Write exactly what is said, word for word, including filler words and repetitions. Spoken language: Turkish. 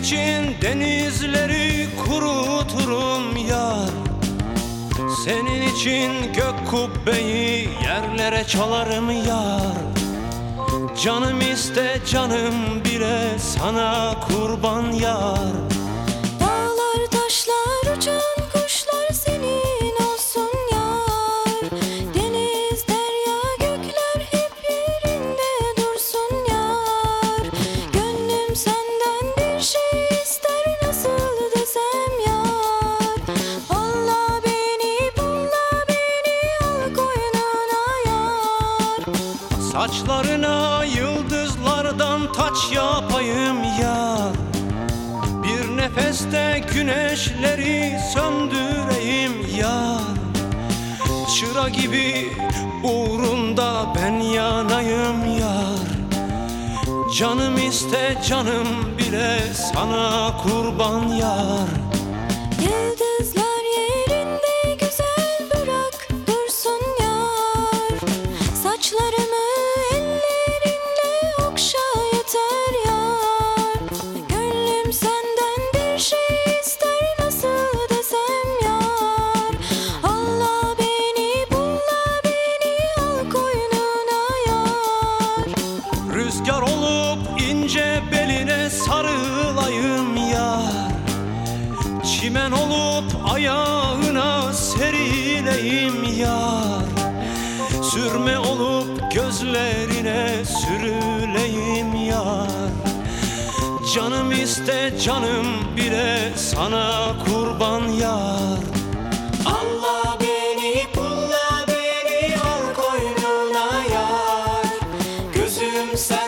için denizleri kuruturum yar. Senin için gök kubbeyi yerlere çalarım yar. Canım iste canım bile sana kurban yar. Dağlar taşlar uçan kuşlar senin olsun yar. Deniz derya gökler hep yerinde dursun yar. Gönlüm senden bir şey ister, nasıl desem yar. Alla beni pulla beni al koynuna yar. Saçlarına yıldızlardan taç yapayım yar. Bir nefeste güneşleri söndüreyim yar. Çıra gibi uğrunda ben yanayım yar. Canım iste canım bile sana kurban yar. Yıldızlar yerinde güzel bırak dursun yar. Saçlarımı ellerinle okşa yeter yar. Gönlüm senden bir şey ister, nasıl desem yar. Allah beni bulla beni al koynuna yar. Rüzgar olup ince beline sarılayım yar. Çimen olup ayağına serileyim yar. Sürme olup gözlerine sürüleyim yar. Canım iste canım bile sana kurban yar. Allah beni pulla beni al koynuna yar. Gözüm sen